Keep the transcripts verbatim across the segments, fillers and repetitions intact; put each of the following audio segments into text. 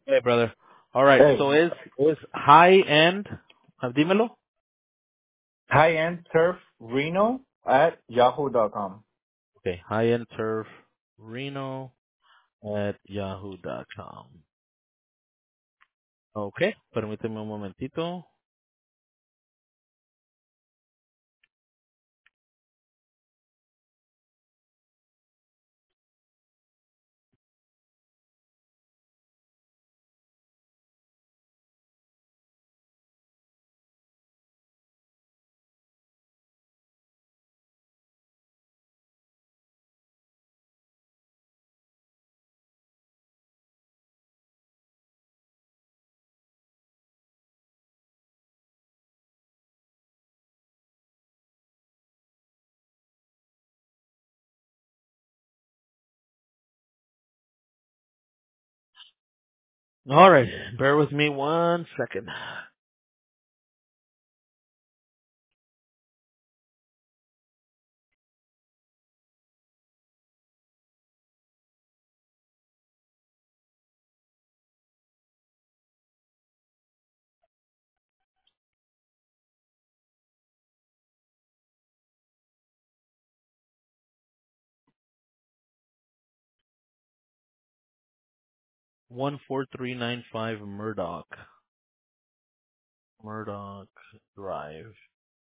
Hey, brother. All right. Hey, So es es high end. ah, Dímelo. high-end turf Reno at yahoo dot com. Okay. High end turf Reno at yahoo dot com. Okay. Permíteme un momentito. All right. Bear with me one second. One four three nine five Murdoch. Murdoch Drive.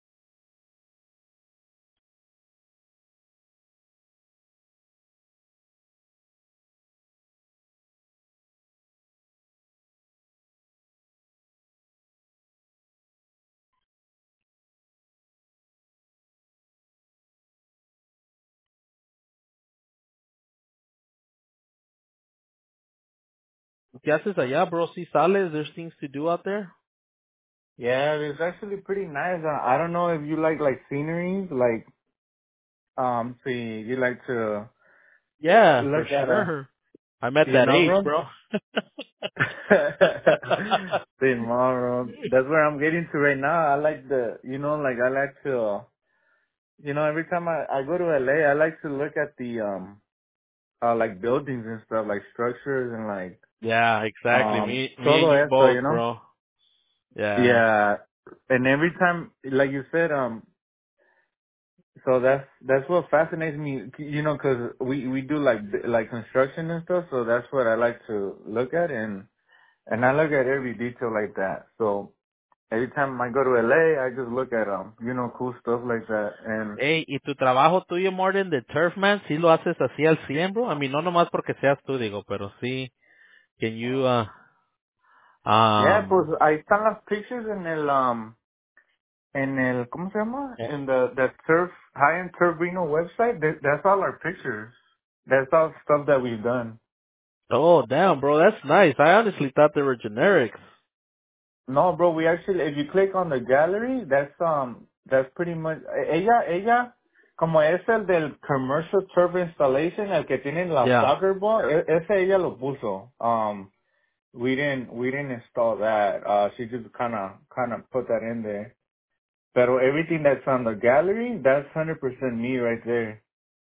¿Qué haces allá, bro? Si sales, there's things to do out there. Yeah, it's actually pretty nice. Uh, I don't know if you like like sceneries, like um, see, you like to Yeah, for look at a, sure. I'm at you that know, age, bro. bro. Tomorrow, that's where I'm getting to right now. I like the, you know, like I like to, uh, you know, every time I I go to L A, I like to look at the um, uh, like buildings and stuff, like structures and like Yeah, exactly. um, Me, me and todo you esto, both, you know. bro. Yeah. Yeah, and every time, like you said, um, so that's that's what fascinates me, you know, because we we do like like construction and stuff, so that's what I like to look at, and and I look at every detail like that. So every time I go to L A, I just look at um, you know, cool stuff like that, and Ey, ¿y tu trabajo tuyo, Morgan, de Turfman, sí lo haces así al cien, bro? A mí no nomás porque seas tú, digo, pero sí, can you, uh, yeah, pues um, ahí están las pictures en el um, en el, ¿cómo se llama? eh, In the the turf high end turf Reno website. That, that's all our pictures. That's all stuff that we've done. oh, damn, bro, that's nice. I honestly thought they were generics. No, bro, we actually, if you click on the gallery, that's, um, that's pretty much, ella, ella, como es el del commercial turf installation, el que tiene la Yeah, soccer ball, e- ese ella lo puso. Um, we didn't, we didn't install that. Uh, she just kind of, kind of put that in there. Pero everything that's on the gallery, that's one hundred percent me right there.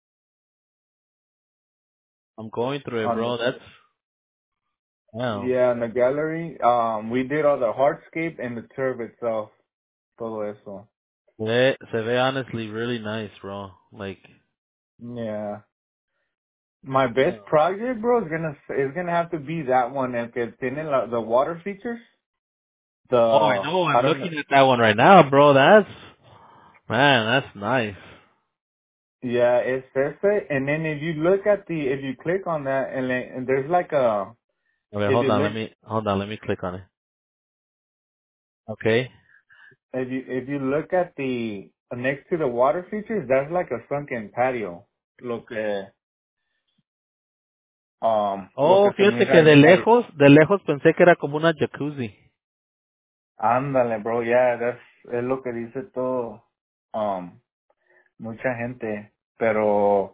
I'm going through it, On bro. the, That's, wow. yeah, on the gallery, um, we did all the hardscape and the turf itself, todo eso. Se, se ve honestly really nice, bro. Like, Yeah. My best oh, project, bro, is gonna is gonna have to be that one. El que tiene la, the water features. The I know, I I'm don't know. looking at that one right now, bro. That's, man, that's nice. Yeah, it's ese. And then if you look at the if you click on that and, then- and there's like a Okay, if hold you on, look let me, hold on, let me click on it. Okay. if you if you look at the next to the water features, that's like a sunken patio. Lo que um lo Oh, que se fíjate mira que de ahí. lejos, de lejos pensé que era como una jacuzzi. Ándale, bro. Yeah, that's es lo que dice todo um mucha gente, pero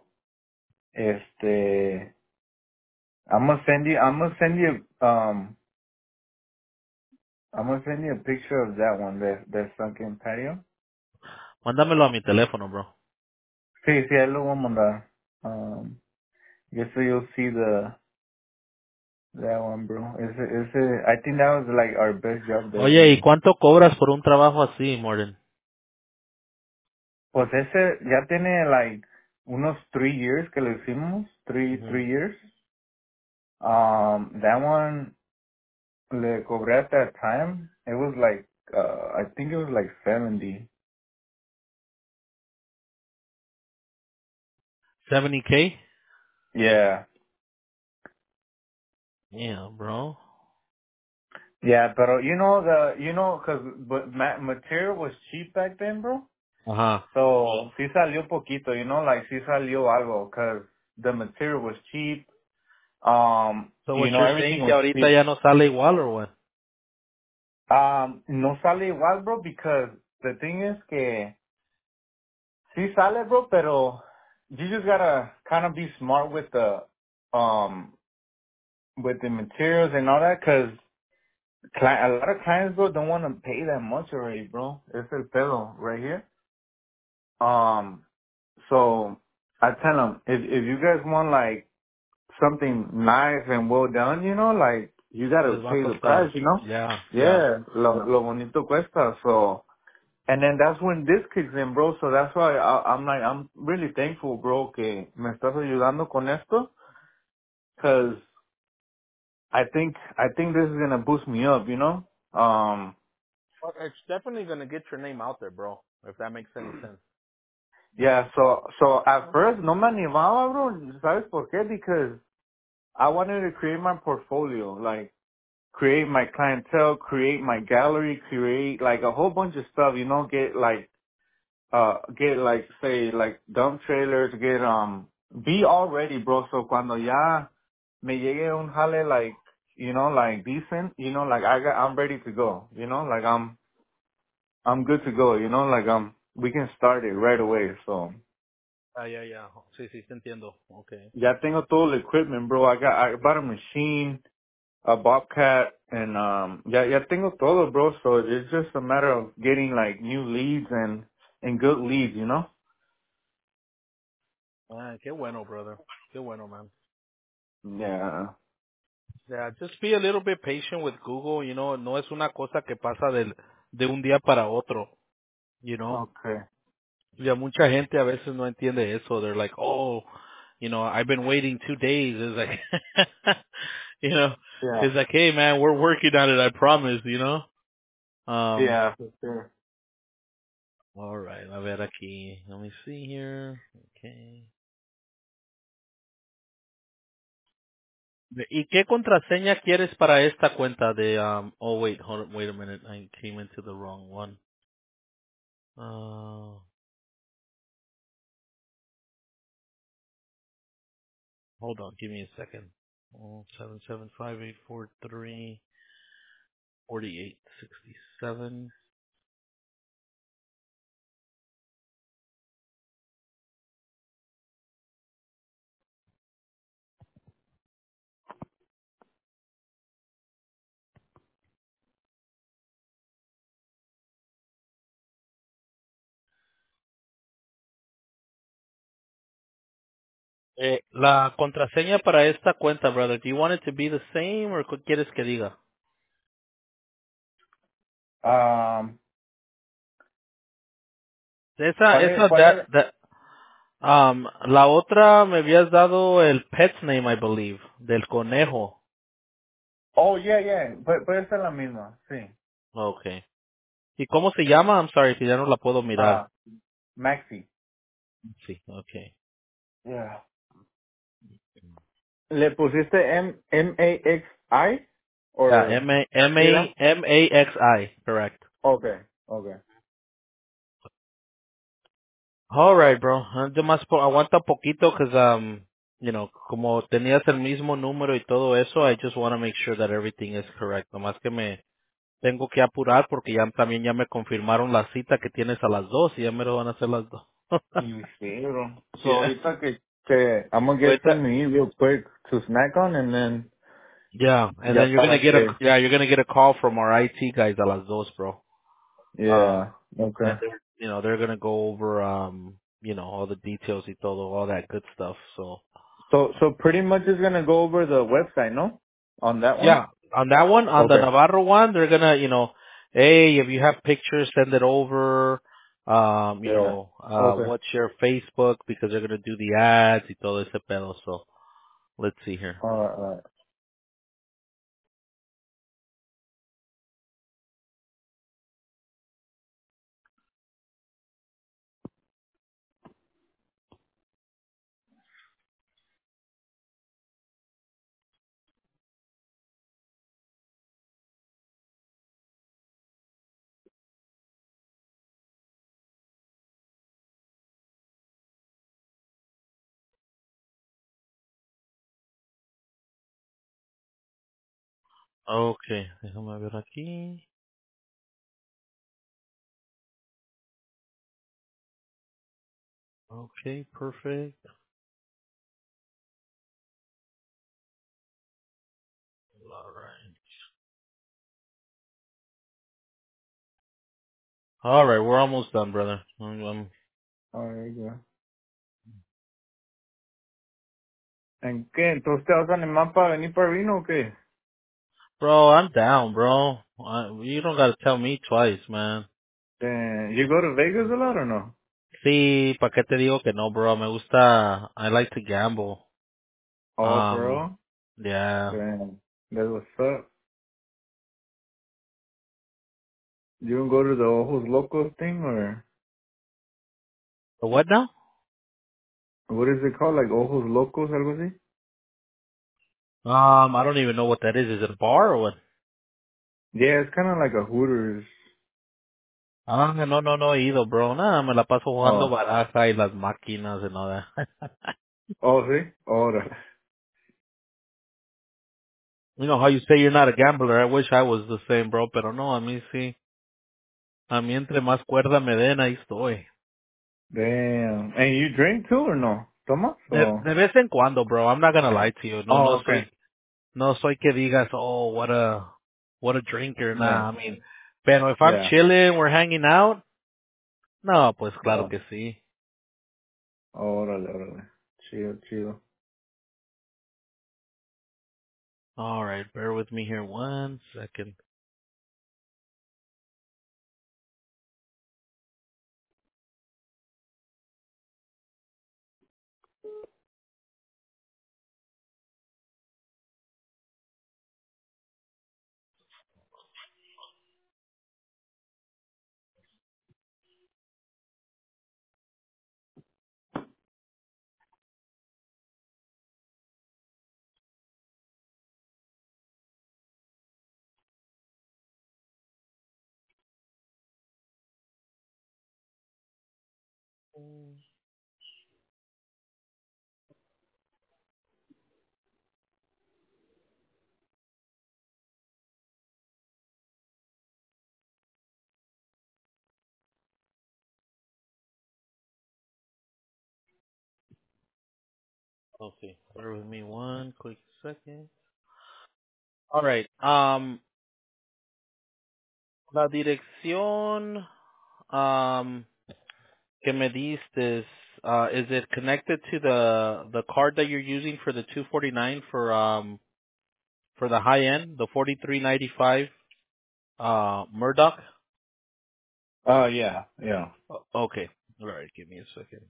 este I'm gonna send you. I'm gonna send you. Um, I'm gonna send you a picture of that one. The the sunken patio. Mándamelo a mi teléfono, bro. Sí, sí, ahí lo voy a mandar. Um, just so you'll see the That one, bro. Ese, ese, I think that was like our best job there, Oye, ¿y bro. cuánto cobras por un trabajo así, Morgan? Pues ese ya tiene like unos three years que lo hicimos, three, Ujú. three years. Um, that one le cobré at that time. It was like, uh, I think it was like seventy. seventy K? Yeah. Yeah, bro. Yeah, pero you know the, you know, cause but ma- material was cheap back then, bro. Ajá. So sí salió poquito, you know, like sí salió algo, cause the material was cheap. Um, So what you know, you're saying everything que was ahorita cheap. ya no sale igual or what? Um, no sale igual, bro, because the thing is que sí sale, bro, pero you just gotta kind of be smart with the, um, with the materials and all that, cause cli- a lot of clients, bro, don't want to pay that much already, bro. It's el pedo right here. Um, so I tell them, if, if you guys want like something nice and well done, you know, like you gotta Les va a pay the costar. price, you know? Yeah, yeah. Yeah, lo, lo bonito cuesta, so. And then that's when this kicks in, bro. So that's why I, I'm like, I'm really thankful, bro, que me estás ayudando con esto. Cause I think, I think this is gonna boost me up, you know? Um, Well, it's definitely gonna get your name out there, bro. If that makes any sense. yeah, so, so at first no me animaba, bro. ¿Sabes por qué? Because I wanted to create my portfolio, like create my clientele, create my gallery, create like a whole bunch of stuff, you know, get like uh get like say like dump trailers, get um be all ready, bro. So cuando ya me llegue un jale like you know like decent, you know like I got I'm ready to go, you know like I'm I'm good to go, you know like um we can start it right away. So Ah, yeah, yeah. Sí, sí, te entiendo. Okay. ya tengo todo el equipment, bro. I got I bought a machine, a bobcat, and um ya ya tengo todo, bro. So it's just a matter of getting like new leads and and good leads, you know. Ah, qué bueno, brother. Qué bueno, man. Yeah. Yeah, just be a little bit patient with Google, you know, no es una cosa que pasa del, de un día para otro, you know. Okay. Ya mucha gente a veces no entiende eso. They're like, oh, you know, I've been waiting two days. It's like, you know, Yeah. it's like, hey man, we're working on it, I promise, you know. Um, Yeah, for sure. all right, a ver aquí. Let me see here. Okay. ¿Y qué contraseña quieres para esta cuenta de, um, oh wait, hold on, wait a minute, I came into the wrong one. Uh, hold on, give me a second. Oh, seven seven five eight four three forty eight sixty seven. Eh, la contraseña para esta cuenta, brother, do you want it to be the same or qué quieres que diga? Um, Esa, ¿cuál es, esa, cuál that, es? that, um, la otra me habías dado el pet's name, I believe, del conejo. Oh, yeah, yeah, puede, puede ser la misma, sí. Okay. ¿Y cómo se llama? I'm sorry, que ya no la puedo mirar. Ah, Maxi. Sí, okay. Yeah. ¿Le pusiste M, M-A-X-I? Yeah, Or, M A M ¿sí A era? M A X I, correct. Okay, okay. All right, bro. Nada más po- aguanta poquito, cause um, you know, como tenías el mismo número y todo eso, I just want to make sure that everything is correct. Nomás que me tengo que apurar porque ya también ya me confirmaron la cita que tienes a las dos y ya me lo van a hacer las dos. Y sí, bro. So, Yeah. ahorita que, que I'm gonna get Ahorita, something to eat real quick to snack on and then, yeah, and then ya you're gonna para get a que, yeah, you're gonna get a call from our I T guys a las dos, bro. Uh, yeah, and okay. they're, you know, they're gonna go over um, you know, all the details y todo, all that good stuff. So. So, so pretty much is gonna go over the website, no? on that one? Yeah, on that one, on the Okay. Navarro one, they're gonna, you know, hey, if you have pictures, send it over. Um, you Yeah. know, uh, Okay. what's your Facebook? Because they're gonna do the ads y todo ese pedo. So let's see here. All right. All right. Okay, déjame ver aquí. Okay, perfect. All right. All right, we're almost done, brother. Um, um, All right, ya. ¿En qué? ¿Entonces te vas a animar para venir para Reno o qué? bro, I'm down, bro. I, you don't gotta tell me twice, man. Eh, you go to Vegas a lot or no? Sí, ¿para qué te digo que no, bro? Me gusta. I like to gamble. Oh, for Um, real? yeah. Damn. That's what's up. You don't go to the Ojos Locos thing or The what now? what is it called? Like Ojos Locos, algo así? Um, I don't even know what that is. Is it a bar or what? Yeah, it's kind of like a Hooters. Ah, no, no, no he ido, bro. Nada, me la paso jugando Oh. baraja y las máquinas and all that. Oh, sí? Órale. You know how you say you're not a gambler. I wish I was the same, bro. Pero no, a mí sí. A mí entre más cuerda me den, ahí estoy. Damn. And you drink too or no? ¿Tomas De, o? de vez en cuando, bro. I'm not gonna lie to you. No, Oh, no okay. soy, no soy que digas, oh, what a, what a drinker. Yeah. Nah, I mean, pero if I'm Yeah. chilling, we're hanging out, no, pues claro Yeah. que sí. Órale, órale. Chido, chido. All right, bear with me here one second. Okay, bear with me one quick second. All right, um, la dirección, um, que me diste, uh, is it connected to the the card that you're using for the two forty-nine for um for the high end, the forty-three ninety-five uh Murdoch? Oh, yeah. Yeah. O- Okay. All right, give me a second.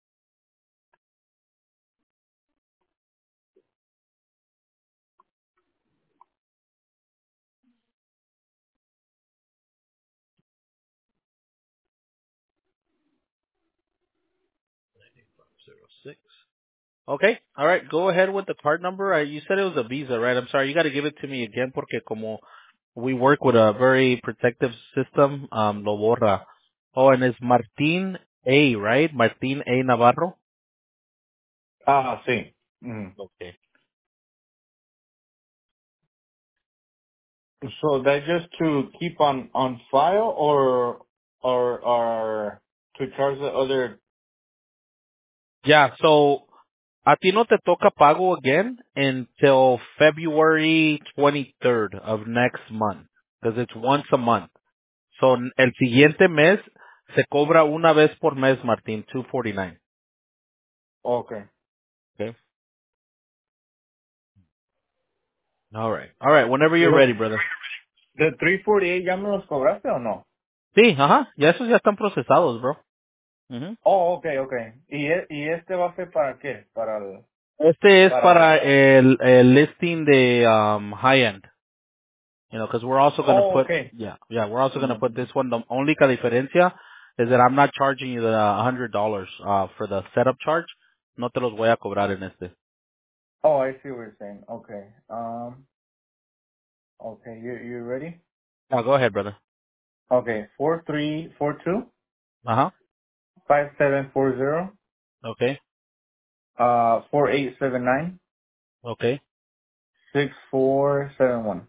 Zero six. Okay. All right. Go ahead with the card number. Uh, you said it was a Visa, right? I'm sorry. You got to give it to me again porque como we work with a very protective system, um, lo borra. Oh, and it's Martin A, right? Martin A Navarro. Ah, sí. Mm. Okay. So that just to keep on on file or or or to charge the other. Yeah. So a ti no te toca pago again until February twenty-third of next month because it's once a month. So el siguiente mes se cobra una vez por mes, Martín, two forty-nine. Okay. Okay. All right. All right. Whenever you're Los, ready, brother. ¿De three forty-eight ya me los cobraste o no? Sí, ajá. Ya esos ya están procesados, bro. Ujú. Oh, okay, okay. ¿Y, e- y este va a ser para qué? Para el... Este es Para... para el, el listing de um, high end. You know, because we're also going to Oh, put, okay. yeah, yeah, we're also going to Ujú. put this one. The only ca diferencia is that I'm not charging you the one hundred dollars uh, for the setup charge. No te los voy a cobrar en este. Oh, I see what you're saying. Okay. Um, okay, you, you ready? Now go ahead, brother. Okay, four three four two Uh-huh. five seven four zero Okay. uh four eight seven nine Okay. six four seven one.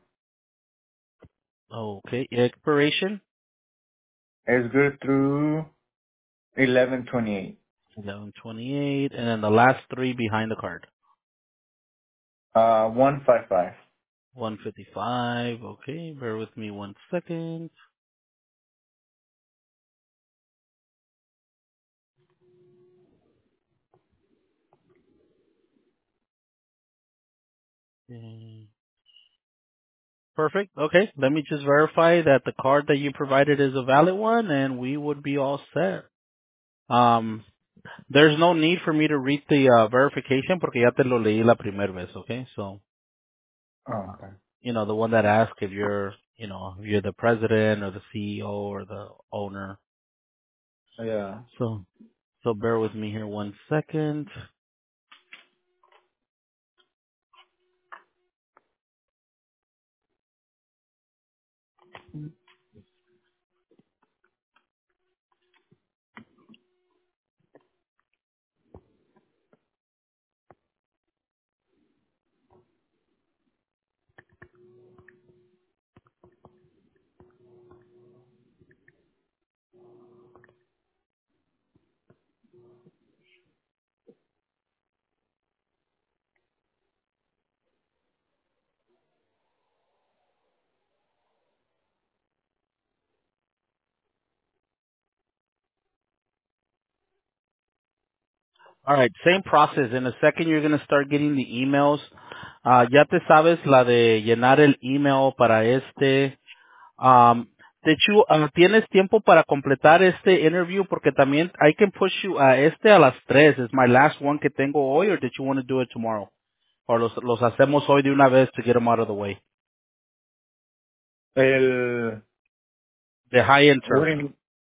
Okay. Expiration? It's good through eleven twenty-eight. eleven twenty-eight. And then the last three behind the card. Uh, one five five. one fifty-five. Okay. Bear with me one second. Okay. Perfect. Okay. Let me just verify that the card that you provided is a valid one and we would be all set. Um, there's no need for me to read the uh, verification porque ya te lo leí la primera vez, okay? So, Oh, okay. you know, the one that asks if you're, you know, if you're the president or the C E O or the owner. Yeah. So, so bear with me here one second. All right, same process. In a second, you're going to start getting the emails. Uh, ya te sabes la de llenar el email para este. Um, did you, uh, ¿tienes tiempo para completar este interview? Porque también I can push you a este a las tres. Is my last one que tengo hoy, or did you want to do it tomorrow? Or los, los hacemos hoy de una vez to get them out of the way. El... The high-end What turf do you...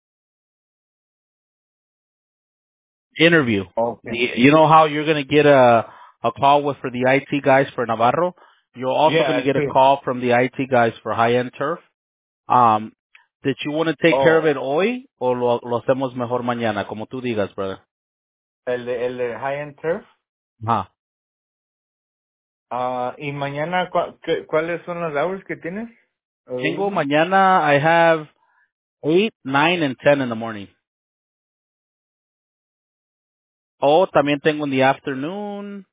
interview. Okay. The, you know how you're going to get a, a call with for the I T guys for Navarro? You're also going Yeah, to get a sí. call from the I T guys for high-end turf. Um, did you want to take care of Oh, it hoy o lo, lo hacemos mejor mañana, como tú digas, brother? el de, el de high-end turf. Huh. Ah, y mañana, ¿cu- qué- ¿cuáles son los hours que tienes? Tengo Available? mañana, I have eight, nine, and ten in the morning. Oh, también tengo in the afternoon,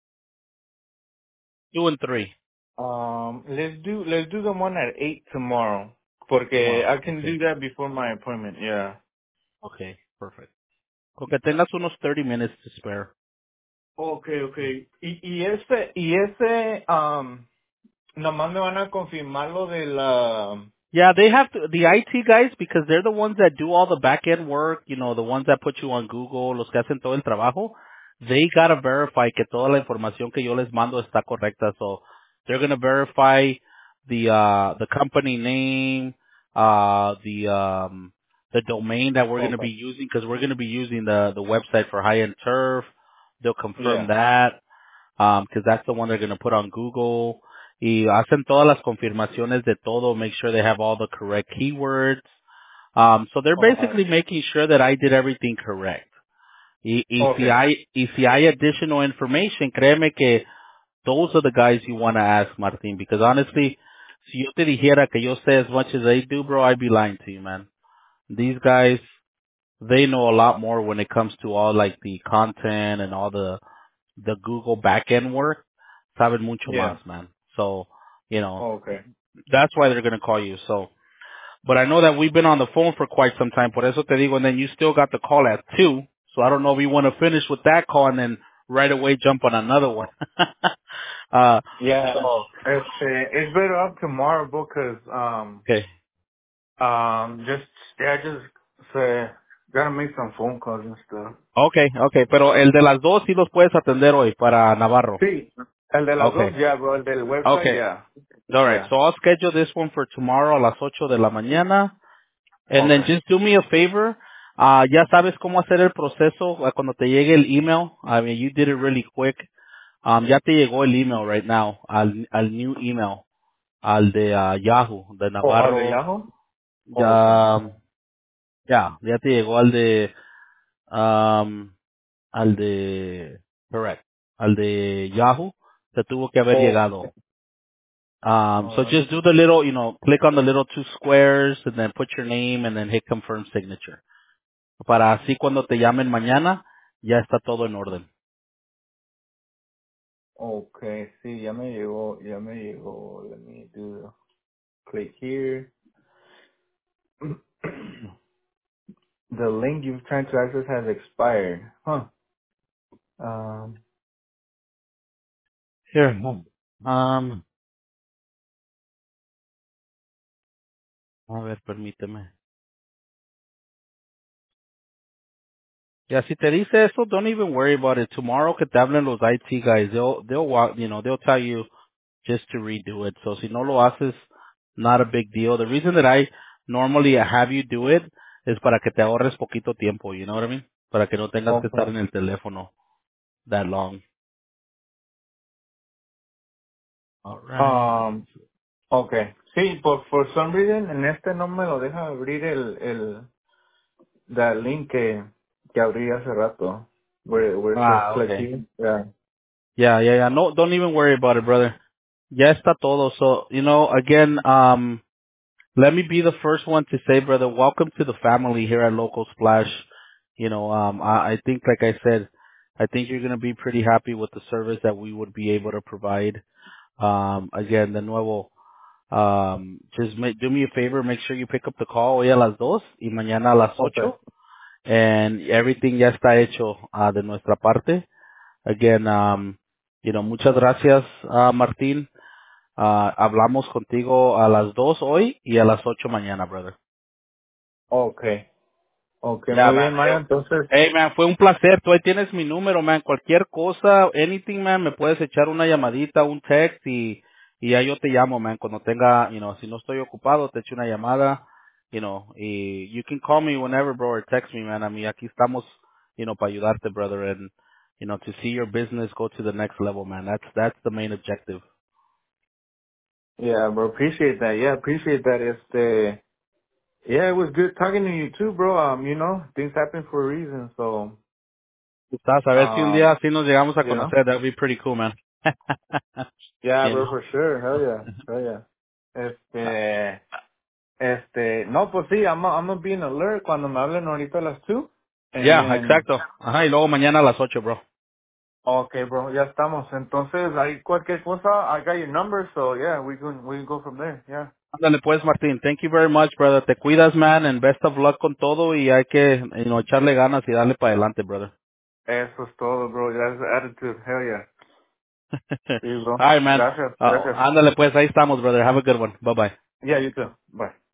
two and three Um, let's do, let's do the one at eight tomorrow. Porque tomorrow. I can Okay. do that before my appointment, yeah. Okay, perfect. Con que tengas unos thirty minutes to spare. Okay, okay. Y, y ese, y ese, um, nomás me van a confirmar lo de la, Yeah, they have to, the I T guys, because they're the ones that do all the back end work, you know, the ones that put you on Google, los que hacen todo el trabajo, they gotta verify que toda la información que yo les mando está correcta. So they're gonna verify the, uh, the company name, uh, the, um, the domain that we're gonna okay, be using, because we're gonna be using the, the website for high end turf. They'll confirm yeah, that. um, because that's the one they're going to put on Google. Y hacen todas las confirmaciones de todo, make sure they have all the correct keywords. Um, so they're uh, basically making sure that I did everything correct. Y, y si okay, hay, y si hay additional information, créeme que those are the guys you want to ask, Martin, because honestly, si yo te dijera que yo sé as much as they do, bro, I'd be lying to you, man. These guys, they know a lot more when it comes to all like the content and all the the Google backend work, saben mucho yeah, más, man. So, you know, okay, that's why they're going to call you. So, but I know that we've been on the phone for quite some time. Por eso te digo, and then you still got the call at two. So I don't know if you want to finish with that call and then right away jump on another one. uh, Yeah. so, Este, it's better up tomorrow, bro, 'cause um, okay. um, just yeah, just say gotta make some phone calls and stuff. Okay, okay, pero el de las dos sí los puedes atender hoy para Navarro. Sí. El de las dos, Okay, ya, bro. El del website, okay. ya. All right, Yeah. so I'll schedule this one for tomorrow a las ocho de la mañana. And then Okay. just do me a favor. Uh, ya sabes cómo hacer el proceso uh, cuando te llegue el email. I mean, you did it really quick. Um, ya te llegó el email right now, al, al new email, al de uh, Yahoo, de Oh, al de Navarro. Yahoo? Oh, okay. Ya, um, ya, ya te llegó al de, um, al de, correct, al de Yahoo. Te tuvo que haber Oh, llegado. Um, so alright. just do the little, you know, click on the little two squares and then put your name and then hit confirm signature. Para así cuando te llamen mañana, ya está todo en orden. Okay, sí, ya me llegó, ya me llegó. Let me do click here. The link you've tried to access has expired. Huh. Um, Here. no. Um, a ver, permíteme. Ya, si te dice eso, don't even worry about it. Tomorrow que te hablen los I T guys, they'll, they'll, wa- you know, they'll tell you just to redo it. So si no lo haces, not a big deal. The reason that I normally have you do it es para que te ahorres poquito tiempo, you know what I mean? Para que no tengas que estar okay. en el teléfono that long. Alright. Um, okay. Sí, por for some reason en este no me lo deja abrir el el that link que que abrí hace rato. Where where it says Ah, click okay. here. Yeah. Yeah, yeah, yeah. No, don't even worry about it, brother. Ya está todo. So, you know, again, um, let me be the first one to say, brother, welcome to the family here at Local Splash. You know, um, I, I think, like I said, I think you're going to be pretty happy with the service that we would be able to provide. Um, again, de nuevo, um, just make, do me a favor, make sure you pick up the call hoy a las dos y mañana a las Okay. ocho. And everything ya está hecho uh, de nuestra parte. Again, um, you know, muchas gracias, uh, Martín. Uh, hablamos contigo a las dos hoy y a las ocho mañana, brother. Okay. Okay, Yeah, muy man. bien, Maya. Entonces, Hey, man, fue un placer. Tú ahí tienes mi número, man. Cualquier cosa, anything, man, me puedes echar una llamadita, un text y, y ya yo te llamo, man. Cuando tenga, you know, si no estoy ocupado, te echo una llamada, you know, y you can call me whenever, bro, or text me, man. A mí aquí estamos, you know, para ayudarte, brother, and, you know, to see your business go to the next level, man. That's, that's the main objective. yeah, bro, appreciate that. Yeah, appreciate that. Este, yeah, it was good talking to you too, bro. Um, you know, things happen for a reason, so, Estás, a ver si un día um, así nos llegamos a you know. conocer. That would be pretty cool, man. Yeah, you bro, know? for sure. Hell yeah. Hell yeah. Este, este, no, pues sí, I'm, I'm gonna be in alert cuando me hablen ahorita a las two. And Yeah, then, exacto. Ajá, y luego mañana a las ocho, bro. okay, bro, ya estamos. Entonces, ahí cualquier cosa, I got your number, so yeah, we can, we can go from there. Yeah. Ándale pues, Martín. Thank you very much, brother. Te cuidas, man, and best of luck con todo y hay que, you know, echarle ganas y darle para adelante, brother. Eso es todo, bro. That's the attitude. Hell yeah. Sí, bro. All right, man. Gracias, Uh, gracias. ándale pues, ahí estamos, brother. Have a good one. Bye bye. Yeah, you too. Bye.